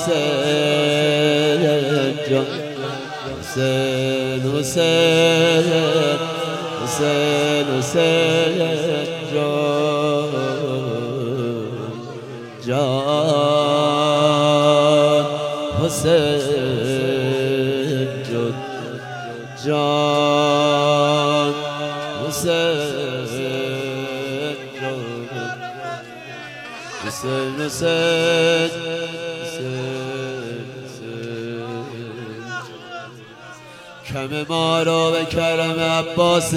حسین جان حسین حسین حسین حسین جان حسین جان حسین حسین حسین کم ما را به کرم عباست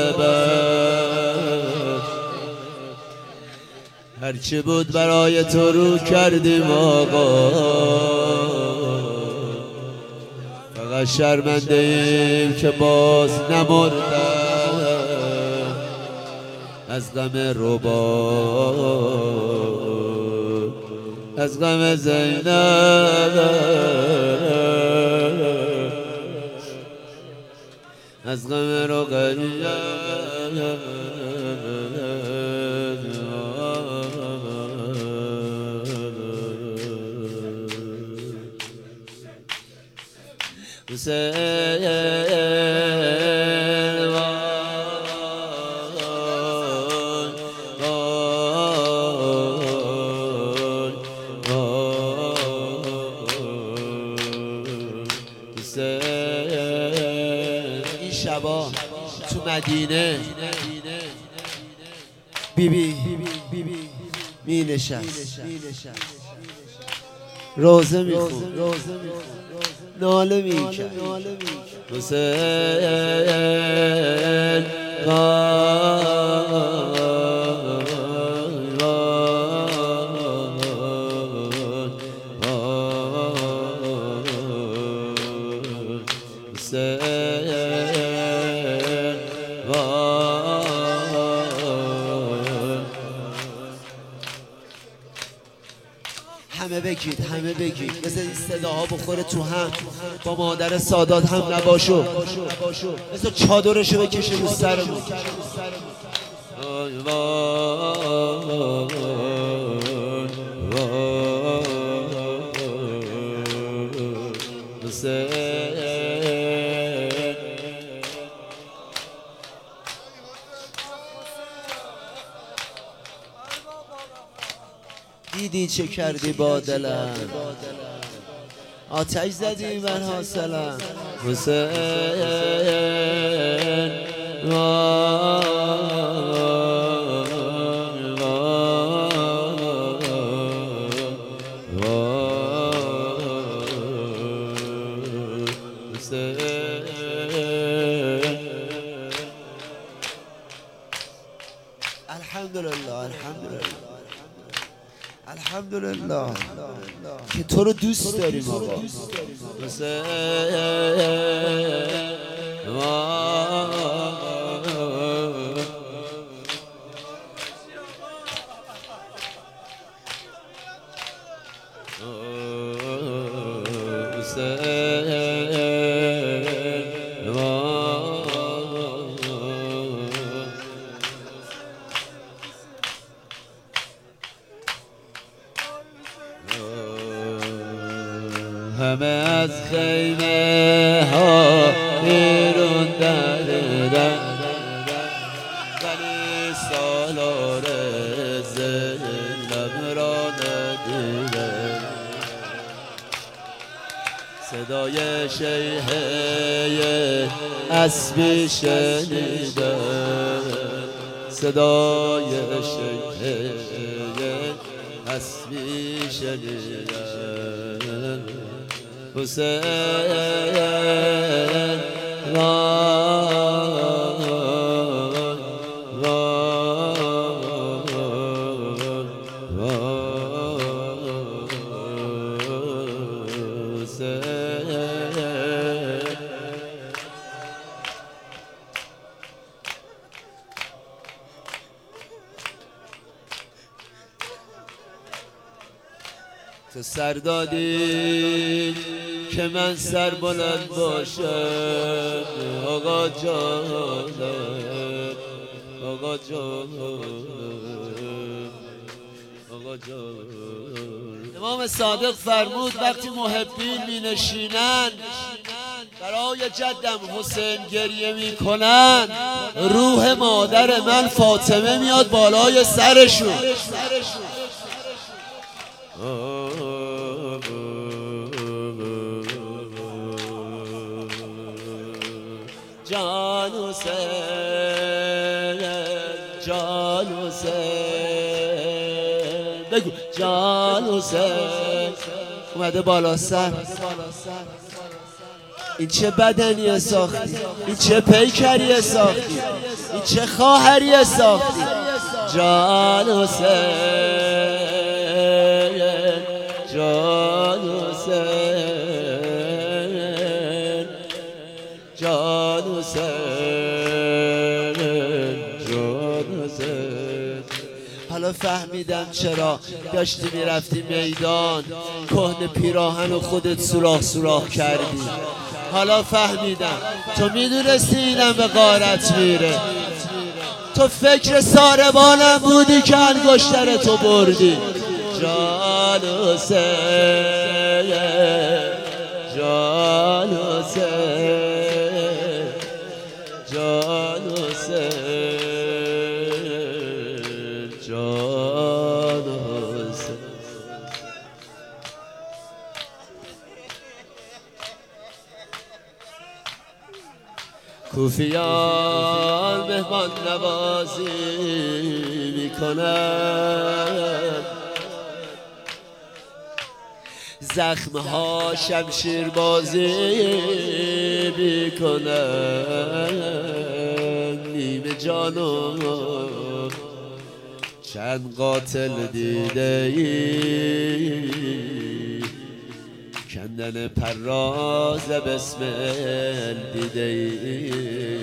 ببر هرچی بود برای تو رو کردیم آقا فقط شرمنده ایم که باز نمردم از غم ربا از غم زینب از غم رقیه حسین این شبا تو مدینه بیبی می نشست روزه می خون ناله می کرد حسین همه بگید مثل این صداها بخوره تو هم با مادر سادات هم نباشو مثل چادرشو بکشه رو سرمون دیدی چه کردی با دلم آتش زدی من حاصلم حسین الحمدلله که تو رو دوست داریم آقا همه از خیمه ها بیرون دردن ولی سالار زینب را ندیدن صدای شیهه اسبی شنیدن صدای شیهه اسبی شنیدن حسین تو سر دادی که من سر بلند باشم آقا جانم آقا جانم آقا امام صادق فرمود وقتی محبین می نشینن برای جدم حسین گریه می کنن، روح مادر من فاطمه میاد بالای سرشون. جان حسین، جان حسین، بگو جان حسین. اومده بالا سر. این چه بدنی ساختی، این چه پیکری ساختی، این چه خواهری ساختی. جان حسین، جان حسین، جان حسین، جان حسین. حالا فهمیدم چرا داشتی میرفتی میدان کهنه پیراهن و خودت سوراخ کردی. حالا فهمیدم تو میدونستی اینم به غارت میره. تو فکر ساربانم بودی که انگشتر تو بردی. جان حسین، جان حسین، جان حسین، جان حسین. کوفیان مهمان نوازی میکنن، زخمها شمشیر بازی میکنن. نیمه جانو چند قاتل دیده ای، کندن پراز بسمل دیده ای.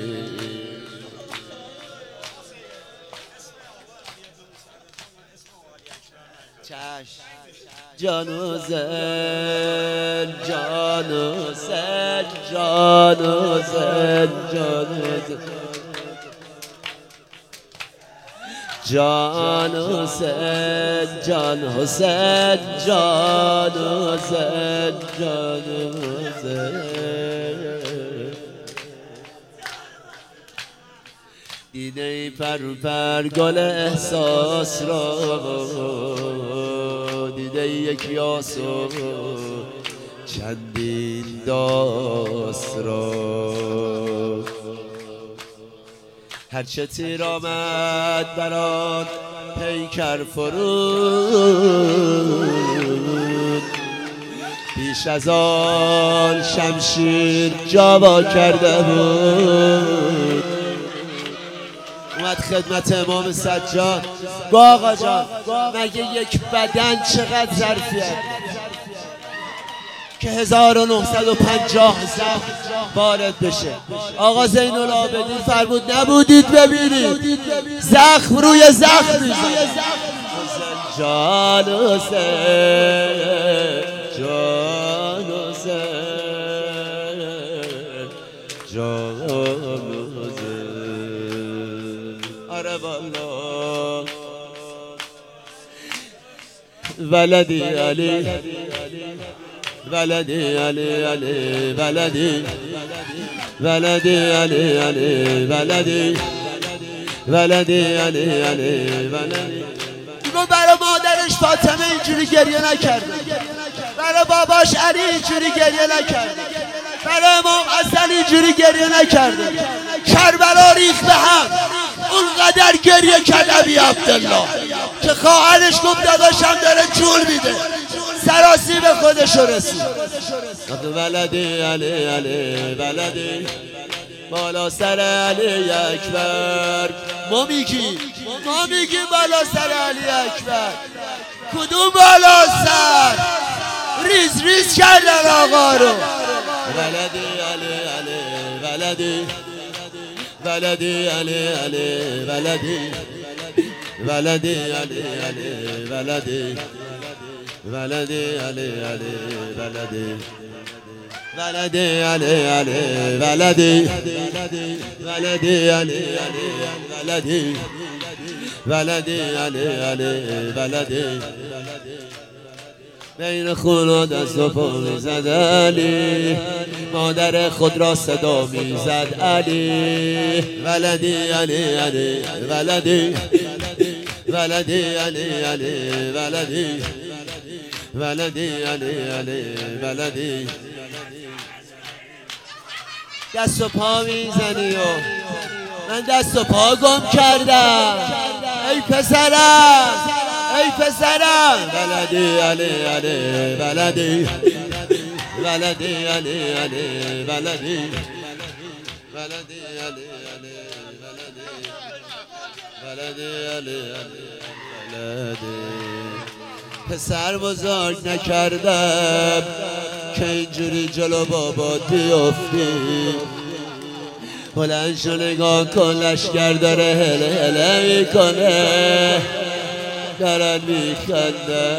جان حسین، جان حسین، جان حسین، جان حسین، جان حسین، جان حسین، جان حسین، جان حسین. دیده پر گل احساس را، دیده یک یاس و چندین داس را. هرچه تیر آمد برات پیکر فرود، بیش از آن شمشیر جاوا کرده بود. اومد خدمت امام سجاد. گو آقا جان مگه یک بدن چقدر ظرفیت که 1950 زخم وارد بشه؟ آقا زین العابدین فرمود نبودید ببینید زخم روی زخم میزنه. جان حسین، جان حسین، جان حسین. آره والا ولدی علی، ولدی علی علی، ولدی ولدی علی علی، ولدی ولدی علی علی، ولدی. میگو برای مادرش فاطمه اینجوری گریه نکرده، برای باباش علی اینجوری گریه نکرده، برای امام حسن اینجوری گریه نکرده. کربلا ریخت به هم، اونقدر گریه کرد ابی عبدالله که خواهرش گفت داداشم داره جون میده، سراسی به خودشو رسید. ولدی علی علی، ولدی بالا سر علی اکبر. ما میگیم بالا سر علی اکبر. کدوم بالا سر؟ ریز ریز کردن آقا رو. ولدی علی علی، ولدی ولدی علی علی، ولدی ولدی علی علی، ولدی ولدی علی علی، ولدی ولدی علی علی، ولدی ولدی علی علی، ولدی ولدی علی علی ولدی بین خون دست و پا میزد علی مادر خود را صدا میزد علی ولدی علی علی ولدی ولدی علی علی ولدی ولدی علی علی ولدی دست و پا میزنی و من دست و پا گم کردم ای پسرم ای پسرم ولدی علی علی ولدی ولدی علی علی ولدی ولدی علی علی ولدی علی علی ولدی پسر بزرگ نکردم که اینجوری جلو بابات بیفتی بلند شو نگاه کن لشگر داره هله هله میکنه دارن میخنده